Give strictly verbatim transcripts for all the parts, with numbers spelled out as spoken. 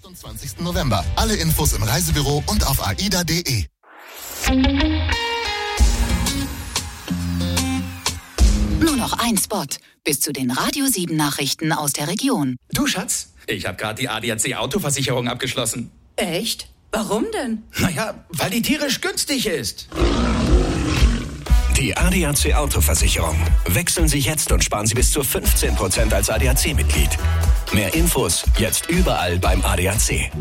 achtundzwanzigsten November. Alle Infos im Reisebüro und auf aida punkt de. Nur noch ein Spot bis zu den Radio sieben Nachrichten aus der Region. Du, Schatz, ich habe gerade die A D A C Autoversicherung abgeschlossen. Echt? Warum denn? Naja, weil die tierisch günstig ist. Die A D A C Autoversicherung. Wechseln Sie jetzt und sparen Sie bis zu fünfzehn Prozent als A D A C-Mitglied. Mehr Infos jetzt überall beim A D A C.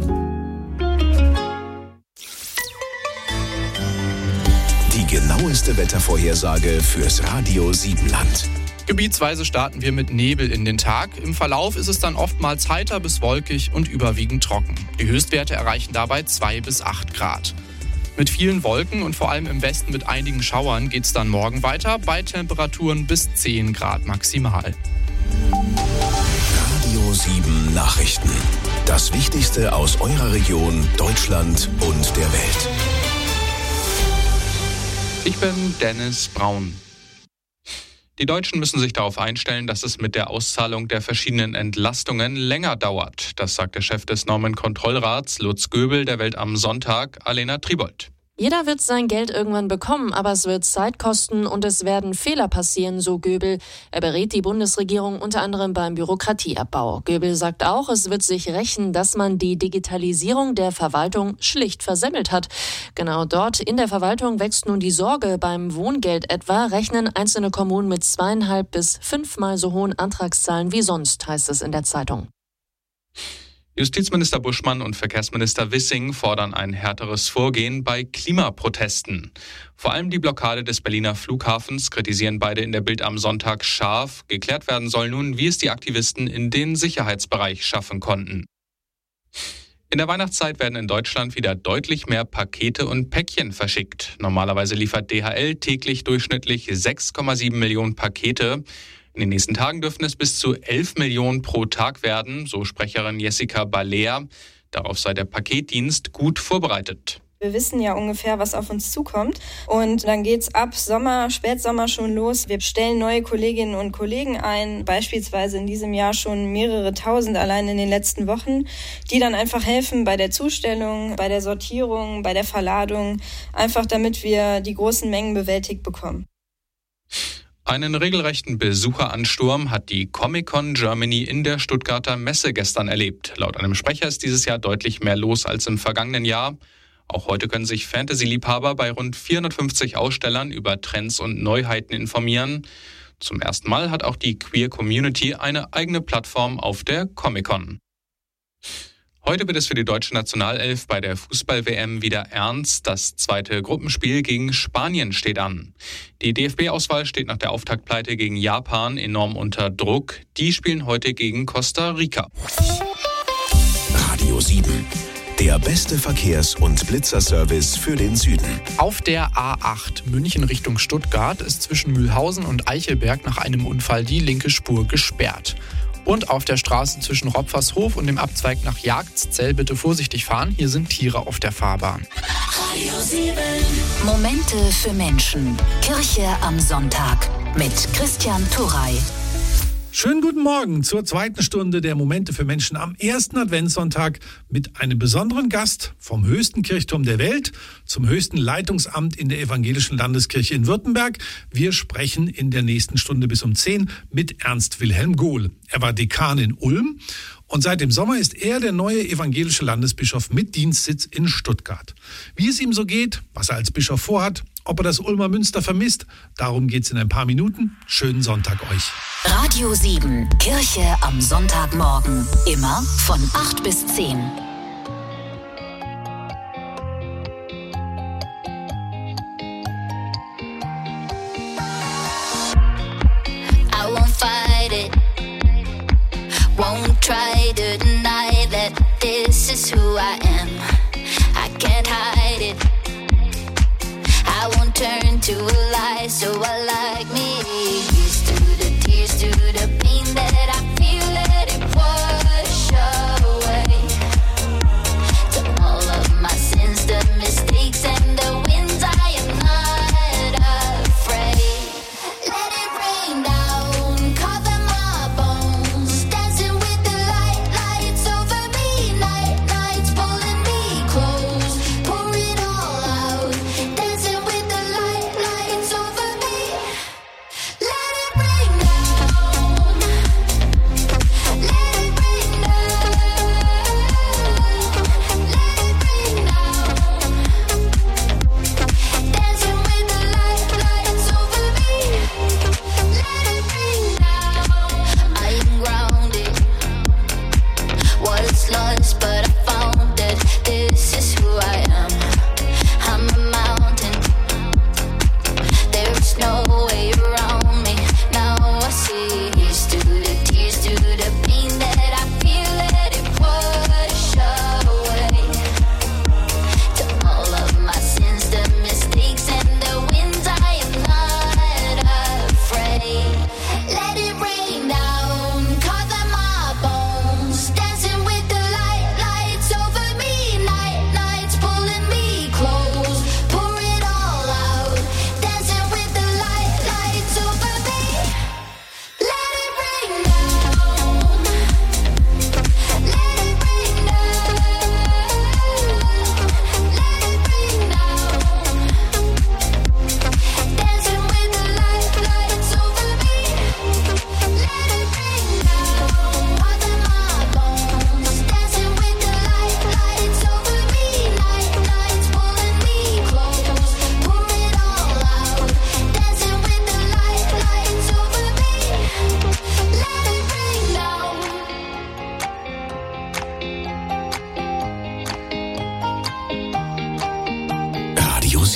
Die genaueste Wettervorhersage fürs Radio sieben Land. Gebietsweise starten wir mit Nebel in den Tag. Im Verlauf ist es dann oftmals heiter bis wolkig und überwiegend trocken. Die Höchstwerte erreichen dabei zwei bis acht Grad. Mit vielen Wolken und vor allem im Westen mit einigen Schauern geht es dann morgen weiter, bei Temperaturen bis zehn Grad maximal. Radio sieben Nachrichten. Das Wichtigste aus eurer Region, Deutschland und der Welt. Ich bin Dennis Braun. Die Deutschen müssen sich darauf einstellen, dass es mit der Auszahlung der verschiedenen Entlastungen länger dauert. Das sagt der Chef des Normenkontrollrats, Lutz Göbel, der Welt am Sonntag, Alena Tribold. Jeder wird sein Geld irgendwann bekommen, aber es wird Zeit kosten und es werden Fehler passieren, so Göbel. Er berät die Bundesregierung unter anderem beim Bürokratieabbau. Göbel sagt auch, es wird sich rächen, dass man die Digitalisierung der Verwaltung schlicht versemmelt hat. Genau dort in der Verwaltung wächst nun die Sorge. Beim Wohngeld etwa rechnen einzelne Kommunen mit zweieinhalb bis fünfmal so hohen Antragszahlen wie sonst, heißt es in der Zeitung. Justizminister Buschmann und Verkehrsminister Wissing fordern ein härteres Vorgehen bei Klimaprotesten. Vor allem die Blockade des Berliner Flughafens kritisieren beide in der Bild am Sonntag scharf. Geklärt werden soll nun, wie es die Aktivisten in den Sicherheitsbereich schaffen konnten. In der Weihnachtszeit werden in Deutschland wieder deutlich mehr Pakete und Päckchen verschickt. Normalerweise liefert D H L täglich durchschnittlich sechs Komma sieben Millionen Pakete. In den nächsten Tagen dürften es bis zu elf Millionen pro Tag werden, so Sprecherin Jessica Balea. Darauf sei der Paketdienst gut vorbereitet. Wir wissen ja ungefähr, was auf uns zukommt. Und dann geht's ab Sommer, Spätsommer schon los. Wir stellen neue Kolleginnen und Kollegen ein, beispielsweise in diesem Jahr schon mehrere tausend allein in den letzten Wochen, die dann einfach helfen bei der Zustellung, bei der Sortierung, bei der Verladung, einfach damit wir die großen Mengen bewältigt bekommen. Einen regelrechten Besucheransturm hat die Comic-Con Germany in der Stuttgarter Messe gestern erlebt. Laut einem Sprecher ist dieses Jahr deutlich mehr los als im vergangenen Jahr. Auch heute können sich Fantasy-Liebhaber bei rund vierhundertfünfzig Ausstellern über Trends und Neuheiten informieren. Zum ersten Mal hat auch die Queer Community eine eigene Plattform auf der Comic-Con. Heute wird es für die deutsche Nationalelf bei der Fußball-W M wieder ernst. Das zweite Gruppenspiel gegen Spanien steht an. Die D F B-Auswahl steht nach der Auftaktpleite gegen Japan enorm unter Druck. Die spielen heute gegen Costa Rica. Radio sieben. Der beste Verkehrs- und Blitzerservice für den Süden. Auf der A acht München Richtung Stuttgart ist zwischen Mühlhausen und Eichelberg nach einem Unfall die linke Spur gesperrt. Und auf der Straße zwischen Ropfershof und dem Abzweig nach Jagdszell bitte vorsichtig fahren. Hier sind Tiere auf der Fahrbahn. Momente für Menschen. Kirche am Sonntag mit Christian Turrey. Schönen guten Morgen zur zweiten Stunde der Momente für Menschen am ersten Adventssonntag mit einem besonderen Gast vom höchsten Kirchturm der Welt zum höchsten Leitungsamt in der Evangelischen Landeskirche in Württemberg. Wir sprechen in der nächsten Stunde bis um zehn mit Ernst Wilhelm Gohl. Er war Dekan in Ulm und seit dem Sommer ist er der neue evangelische Landesbischof mit Dienstsitz in Stuttgart. Wie es ihm so geht, was er als Bischof vorhat, ob er das Ulmer Münster vermisst, darum geht's in ein paar Minuten. Schönen Sonntag euch. Radio sieben, Kirche am Sonntagmorgen. Immer von acht bis zehn. I won't fight it. Won't try to deny that this is who I am. I can't hide it. I won't turn to a lie, so I like me. Here's to the tears, to the pain that I feel, let it wash away. To all of my sins, the mistakes and the wins, I am not afraid. Let it rain down, cover my bones, dancing with the light, lights over me, night, night.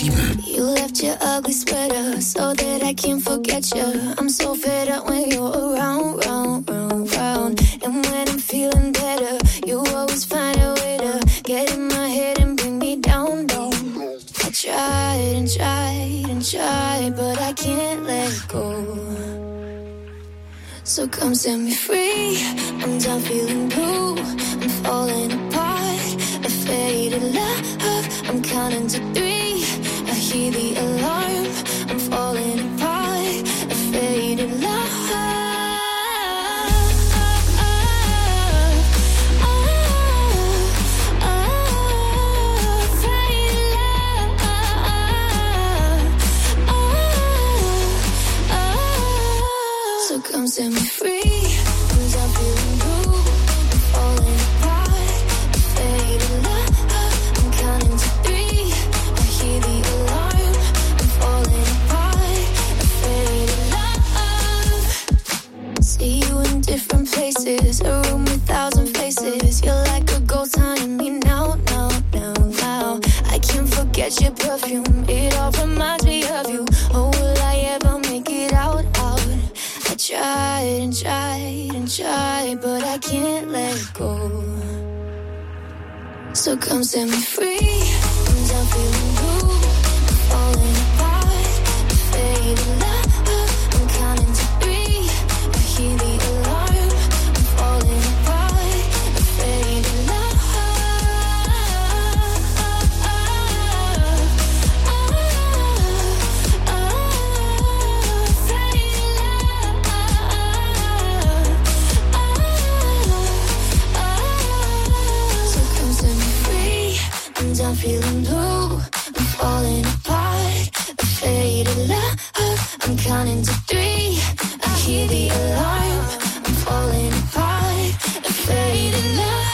sieben. You left your ugly sweater so that I can't forget you. I'm so fed up when you're around, round, round, round. And when I'm feeling better, you always find a way to get in my head and bring me down, down. I tried and tried and tried, but I can't let go. So come set me free. I'm done feeling blue. I'm falling apart. A faded love. I'm counting to three. I hear the alarm. I'm falling apart. A faded love. Come set me free. I'm done feeling blue. I'm falling apart. Faded love. I'm counting to three. I hear the alarm. I'm falling apart. Faded love. See you in different places. A room with thousand faces. You're like a ghost haunting me now, now, now, now. I can't forget your perfume. It all reminds me of you. Oh, will I ever make it out, out? I tried and tried and tried, but I can't let go. So come set me free. I'm done feeling blue. I'm falling apart. Faded love. I'm counting to three. I hear the alarm. I'm falling apart. Faded love. I'm feeling blue, I'm falling apart. A faded love, I'm counting to three. I hear the alarm, I'm falling apart. A faded love.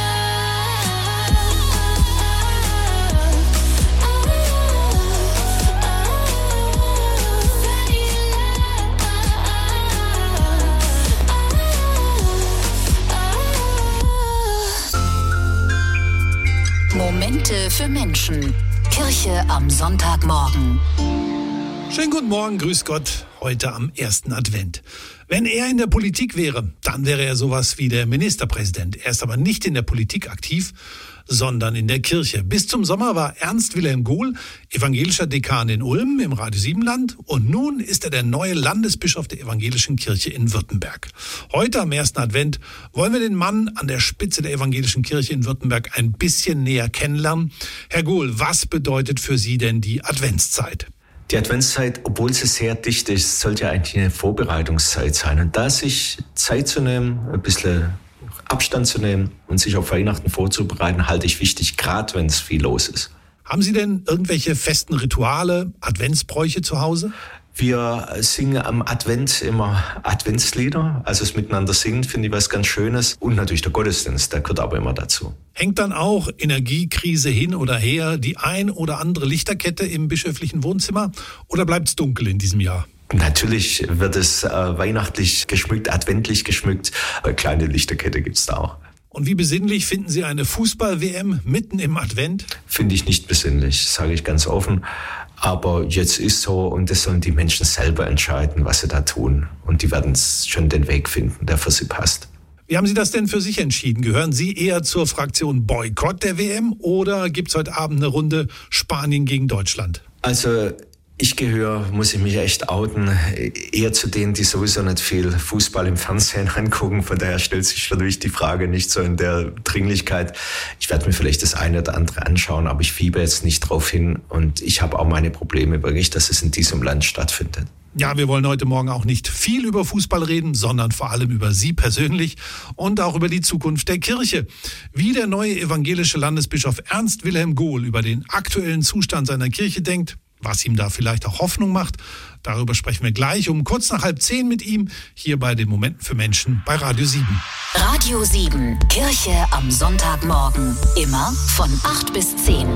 Momente für Menschen. Kirche am Sonntagmorgen. Schönen guten Morgen, grüß Gott, heute am ersten Advent. Wenn er in der Politik wäre, dann wäre er sowas wie der Ministerpräsident. Er ist aber nicht in der Politik aktiv, sondern in der Kirche. Bis zum Sommer war Ernst Wilhelm Gohl evangelischer Dekan in Ulm im Radio sieben Land und nun ist er der neue Landesbischof der evangelischen Kirche in Württemberg. Heute am ersten Advent wollen wir den Mann an der Spitze der evangelischen Kirche in Württemberg ein bisschen näher kennenlernen. Herr Gohl, was bedeutet für Sie denn die Adventszeit? Die Adventszeit, obwohl sie sehr dicht ist, sollte ja eigentlich eine Vorbereitungszeit sein. Und da sich Zeit zu nehmen, ein bisschen Abstand zu nehmen und sich auf Weihnachten vorzubereiten, halte ich wichtig, gerade wenn es viel los ist. Haben Sie denn irgendwelche festen Rituale, Adventsbräuche zu Hause? Wir singen am Advent immer Adventslieder, also das Miteinander singen, finde ich was ganz Schönes. Und natürlich der Gottesdienst, der gehört aber immer dazu. Hängt dann auch Energiekrise hin oder her die ein oder andere Lichterkette im bischöflichen Wohnzimmer oder bleibt es dunkel in diesem Jahr? Natürlich wird es äh, weihnachtlich geschmückt, adventlich geschmückt. Eine kleine Lichterkette gibt's da auch. Und wie besinnlich finden Sie eine Fußball-W M mitten im Advent? Finde ich nicht besinnlich, sage ich ganz offen. Aber jetzt ist so und das sollen die Menschen selber entscheiden, was sie da tun. Und die werden schon den Weg finden, der für sie passt. Wie haben Sie das denn für sich entschieden? Gehören Sie eher zur Fraktion Boykott der W M oder gibt es heute Abend eine Runde Spanien gegen Deutschland? Also ich gehöre, muss ich mich echt outen, eher zu denen, die sowieso nicht viel Fußball im Fernsehen angucken. Von daher stellt sich für mich die Frage nicht so in der Dringlichkeit. Ich werde mir vielleicht das eine oder andere anschauen, aber ich fieber jetzt nicht drauf hin. Und ich habe auch meine Probleme wirklich, dass es in diesem Land stattfindet. Ja, wir wollen heute Morgen auch nicht viel über Fußball reden, sondern vor allem über Sie persönlich und auch über die Zukunft der Kirche. Wie der neue evangelische Landesbischof Ernst Wilhelm Gohl über den aktuellen Zustand seiner Kirche denkt, was ihm da vielleicht auch Hoffnung macht, darüber sprechen wir gleich um kurz nach halb zehn mit ihm, hier bei den Momenten für Menschen bei Radio sieben. Radio sieben, Kirche am Sonntagmorgen, immer von acht bis zehn.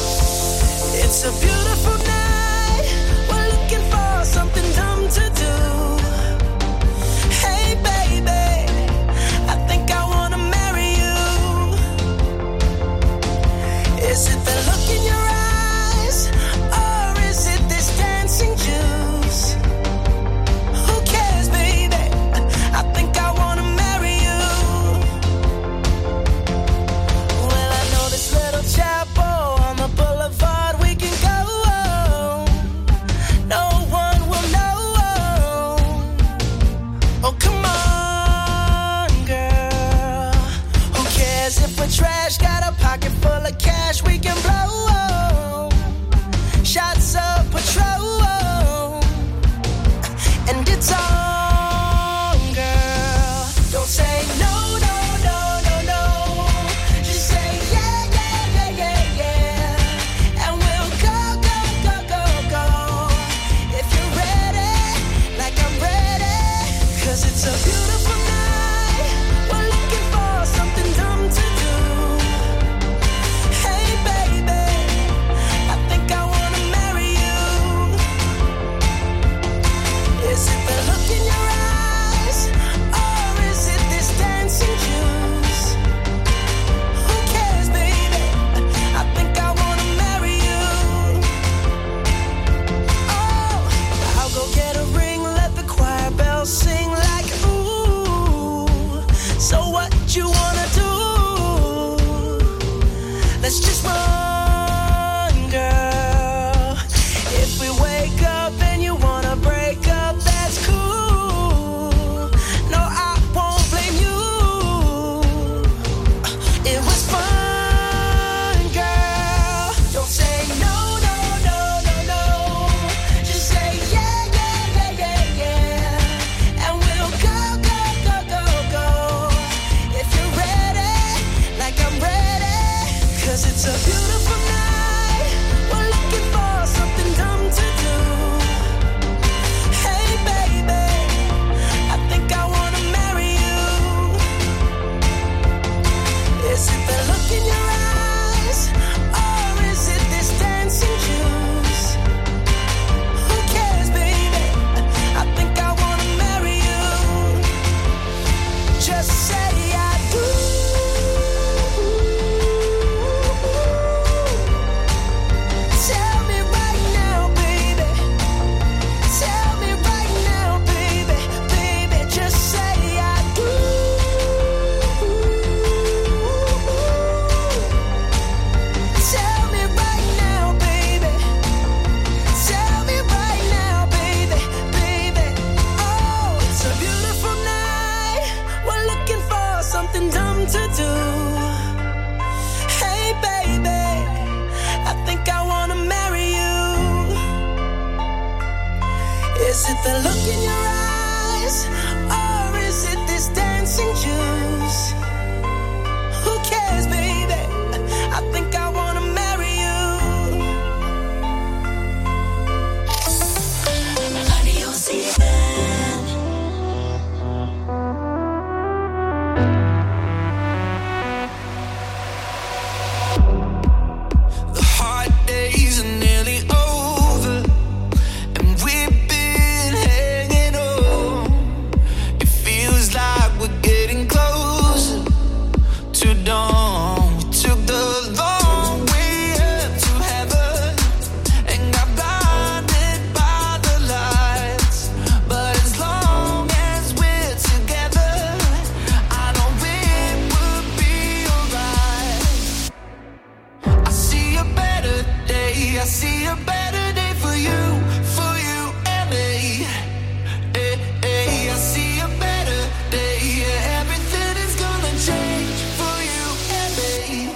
It's a beautiful night. We're looking for something dumb to do. it the look in your eyes? Or is it this dancing juice? Who cares, baby? I think I wanna marry you. Radio Sieben. The hard days are nearly over, and we've been hanging on. It feels like we're getting closer to dawn. We took the long way up to heaven and got blinded by the lights. But as long as we're together, I know it will be alright. I see a better day, I see a better day for you, for you and me. Hey, hey, I see a better day, yeah, everything is gonna change for you and me.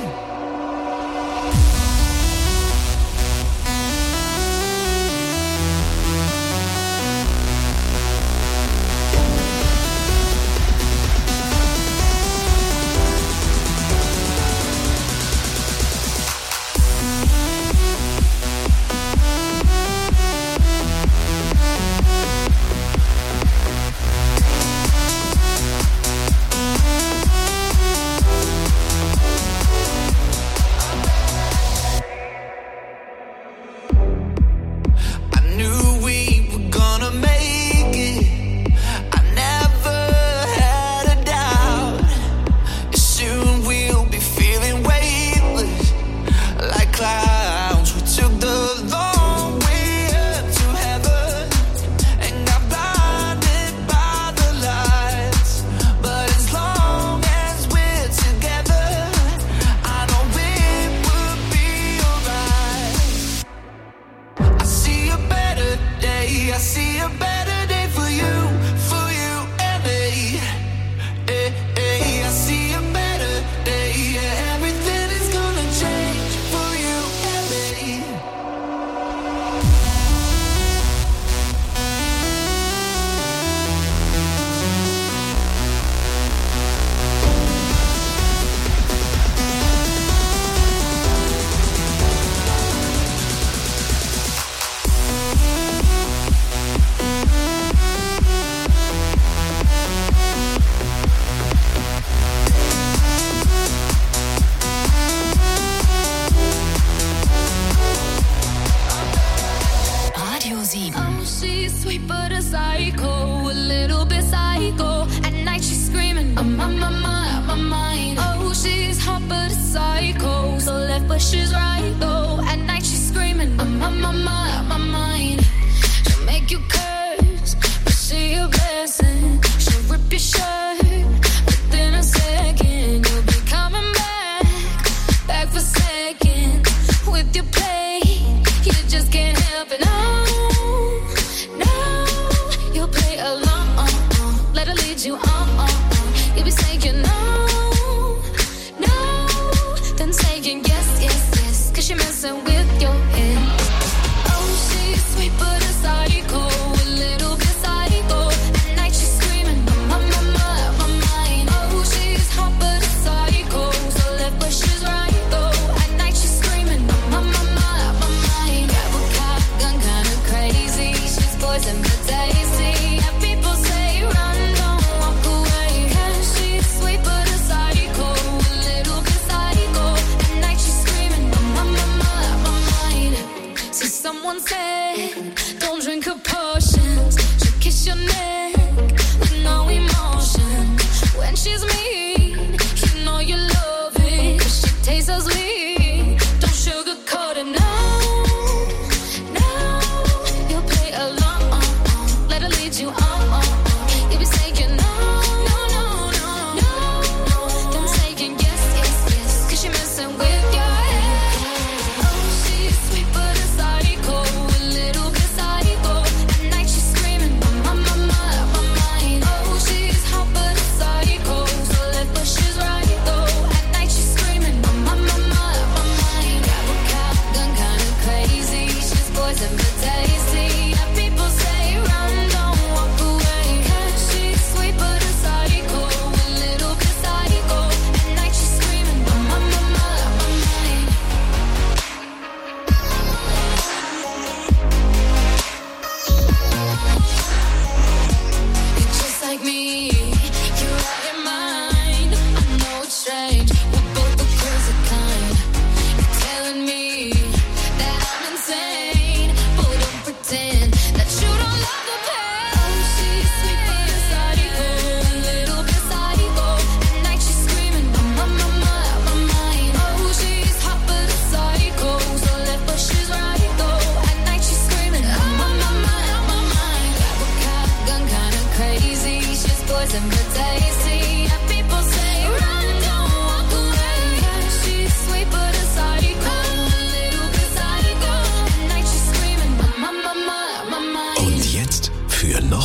I knew we were gonna make it. I never had a doubt. Soon we'll be feeling weightless like clouds. We took the long way up to heaven and got blinded by the lights. But as long as we're together, I know it will be alright. I see a better day, I see a better day for you, for you and me. Hey, hey, I see a better day, yeah, everything is gonna change for you and me. Radio sieben. Oh, she's sweet but a psycho, a little bit psycho. At night she's screaming, I'm on my mind, my mind. Oh, she's hot but a psycho, so left but she's right though. At night she's screaming, I'm on my mind, my mind. She'll make you curse, but she a blessing. She'll rip your shirt within a second. You'll be coming back, back for seconds with your play. You just can't help it. No, no, you'll play along. Let her lead you on. You'll be saying no, no, then saying yes, yes, yes. Cause you're messing with your head. Oh, she's sweet but a psycho, a little bit psycho. At night she's screaming, my, my, my, my mind. Oh, she's hot but a psycho, so left but she's right though. At night she's screaming, my, my, my, my mind. Grab a cop gun, kinda crazy. She's poison but tasty. And people say run, don't walk away. 'Cause she's sweet but a psycho, a little bit psycho. At night she's screaming, my, my, my, my mind. See, someone said, don't drink her potions. She'll kiss your neck with no emotion. When she's mean, you know you love it. 'Cause she tastes so sweet. Don't sugarcoat it, no, no. You'll play along. Let her lead you on. You'll be saying no, no, no, no, no. Then saying yes, yes, yes. 'Cause you're messing with your head. Oh, she's sweet but a psycho, a little bit psycho. At night she's screaming, my, my, my, my, my mind. Oh, she's hot but a psycho, so left but she's right though. At night she's screaming, my, my, my, my, my mind. Grab a cop gun, kinda crazy. She's poison but tasty. And people say run.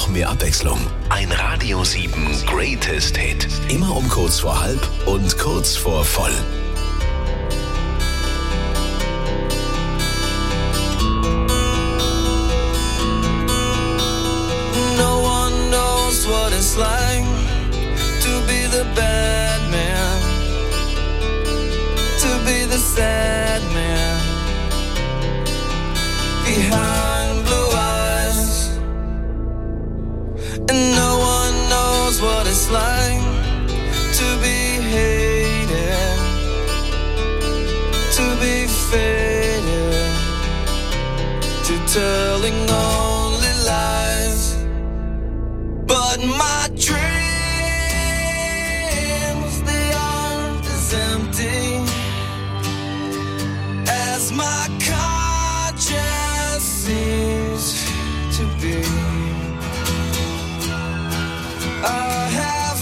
mehr Abwechslung. Ein Radio sieben Greatest Hit. Immer um kurz vor halb und kurz vor voll. No one knows what it's like to be the bad man, to be the sad man behind blue eyes. And no one knows what it's like to be hated, to be faded, to telling only lies. But my dreams, they aren't as empty as my conscience seems to be. I have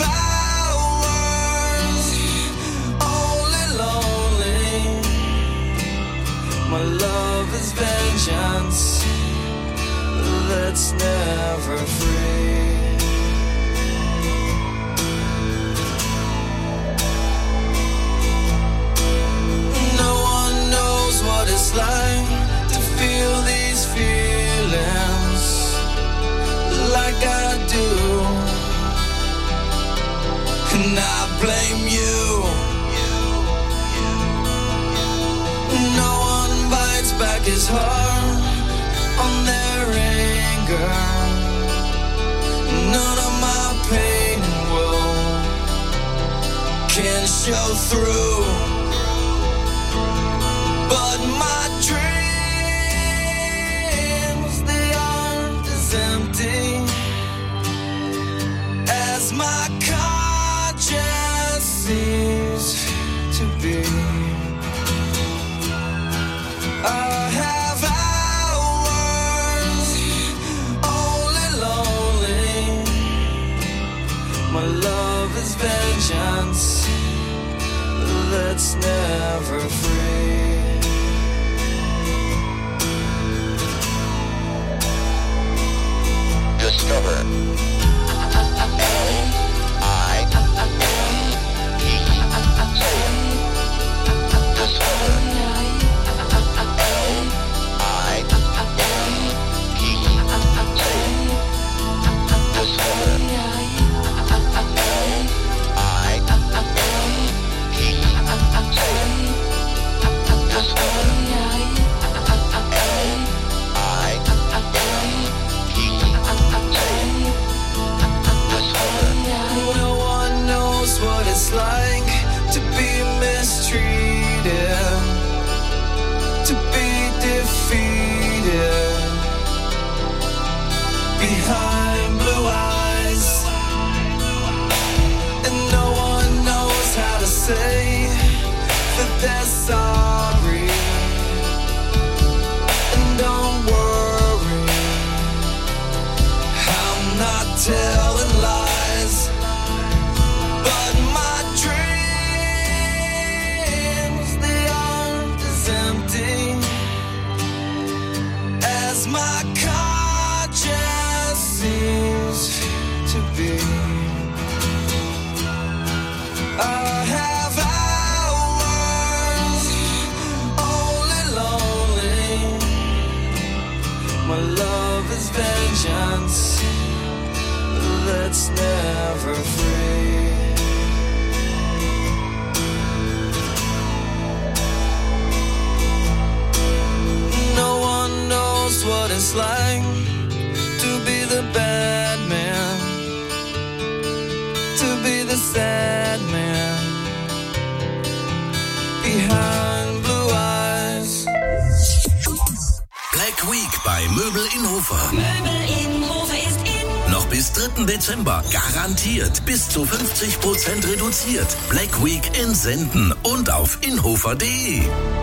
hours only lonely. My love is vengeance that's never free. What it's like to feel these feelings like I do, and I blame you. No one bites back his heart on their anger. None of my pain and woe can show through. But my dreams, they aren't as empty as my conscience seems to be. I have hours only lonely. My love is vengeance that's never free. Discover. What it's like to be mistreated, to be defeated behind blue eyes, and no one knows how to say that they're sorry. And don't worry, I'm not telling lies. My conscience seems to be. I have hours only lonely. My love is vengeance that's never free. No one knows what it's like to be the bad man, to be the sad man behind blue eyes. Black Week bei Möbel in Hofer. Möbel in Hofer ist in. Noch bis dritten Dezember garantiert bis zu fünfzig Prozent reduziert. Black Week in Senden und auf inhofer punkt de.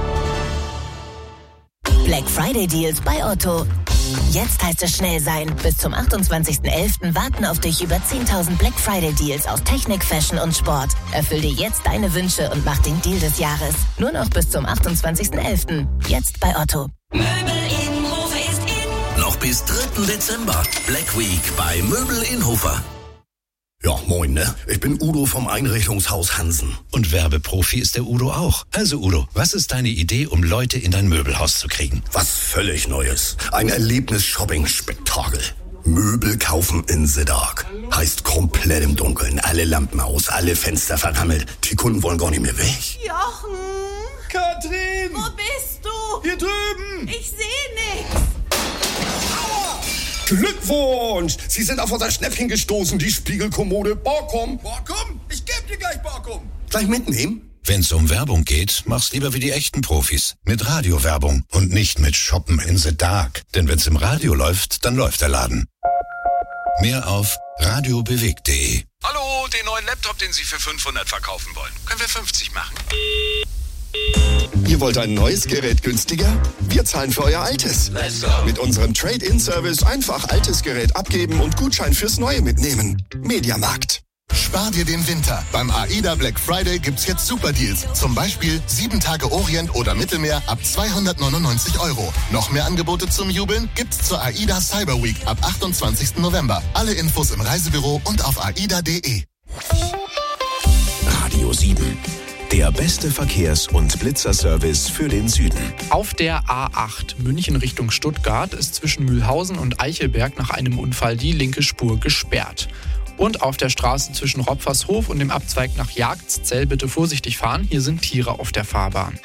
Black Friday Deals bei Otto. Jetzt heißt es schnell sein. Bis zum achtundzwanzigsten elften warten auf dich über zehntausend Black Friday Deals aus Technik, Fashion und Sport. Erfüll dir jetzt deine Wünsche und mach den Deal des Jahres. Nur noch bis zum achtundzwanzigsten elften Jetzt bei Otto. Möbel in Hofer ist in. Noch bis dritten Dezember. Black Week bei Möbel Inhofer. Ja, moin, ne? Ich bin Udo vom Einrichtungshaus Hansen. Und Werbeprofi ist der Udo auch. Also Udo, was ist deine Idee, um Leute in dein Möbelhaus zu kriegen? Was völlig Neues. Ein Erlebnis-Shopping-Spektakel. Möbel kaufen in the dark. Heißt komplett im Dunkeln. Alle Lampen aus, alle Fenster verrammelt. Die Kunden wollen gar nicht mehr weg. Jochen! Katrin! Wo bist du? Hier drüben! Ich sehe nichts. Glückwunsch! Sie sind auf unser Schnäppchen gestoßen, die Spiegelkommode Borkum. Borkum? Ich geb dir gleich Borkum. Gleich mitnehmen? Wenn's um Werbung geht, mach's lieber wie die echten Profis. Mit Radiowerbung und nicht mit Shoppen in the Dark. Denn wenn's im Radio läuft, dann läuft der Laden. Mehr auf radiobewegt punkt de. Hallo, den neuen Laptop, den Sie für fünfhundert verkaufen wollen. Können wir fünfzig machen? Ihr wollt ein neues Gerät günstiger? Wir zahlen für euer altes. Let's go. Mit unserem Trade-in-Service einfach altes Gerät abgeben und Gutschein fürs Neue mitnehmen. Mediamarkt. Spar dir den Winter. Beim AIDA Black Friday gibt's jetzt super Deals. Zum Beispiel sieben Tage Orient oder Mittelmeer ab zweihundertneunundneunzig Euro. Noch mehr Angebote zum Jubeln gibt's zur AIDA Cyber Week ab achtundzwanzigsten November. Alle Infos im Reisebüro und auf aida punkt de. Radio sieben. Der beste Verkehrs- und Blitzerservice für den Süden. Auf der A acht München Richtung Stuttgart ist zwischen Mühlhausen und Eichelberg nach einem Unfall die linke Spur gesperrt. Und auf der Straße zwischen Ropfershof und dem Abzweig nach Jagdszell bitte vorsichtig fahren. Hier sind Tiere auf der Fahrbahn.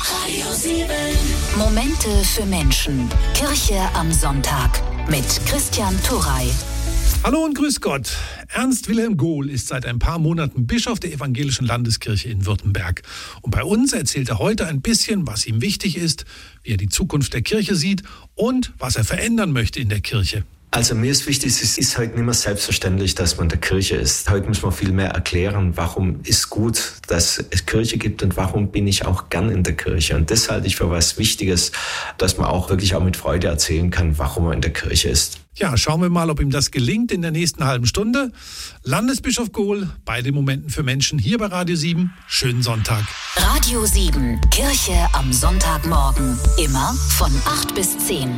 Momente für Menschen. Kirche am Sonntag mit Christian Turrey. Hallo und grüß Gott. Ernst Wilhelm Gohl ist seit ein paar Monaten Bischof der Evangelischen Landeskirche in Württemberg. Und bei uns erzählt er heute ein bisschen, was ihm wichtig ist, wie er die Zukunft der Kirche sieht und was er verändern möchte in der Kirche. Also mir ist wichtig, es ist heute nicht mehr selbstverständlich, dass man in der Kirche ist. Heute muss man viel mehr erklären, warum ist gut, dass es Kirche gibt und warum bin ich auch gern in der Kirche. Und das halte ich für was Wichtiges, dass man auch wirklich auch mit Freude erzählen kann, warum man in der Kirche ist. Ja, schauen wir mal, ob ihm das gelingt in der nächsten halben Stunde. Landesbischof Gohl bei den Momenten für Menschen hier bei Radio sieben. Schönen Sonntag. Radio sieben, Kirche am Sonntagmorgen. Immer von acht bis zehn.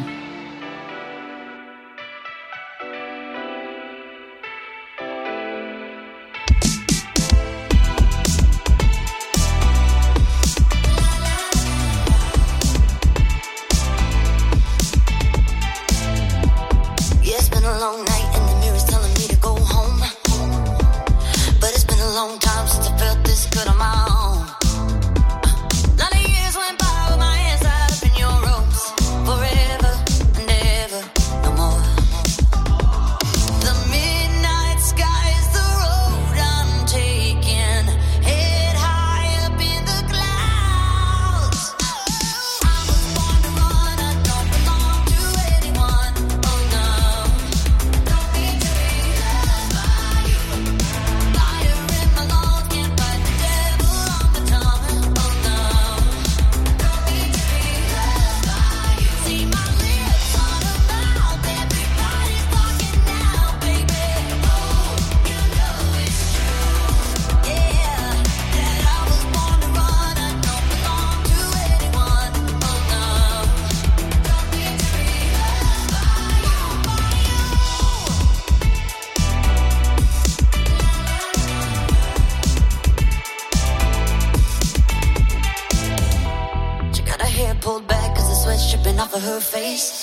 Her face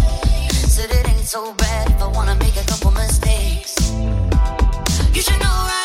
said it ain't so bad if I wanna make a couple mistakes. You should know right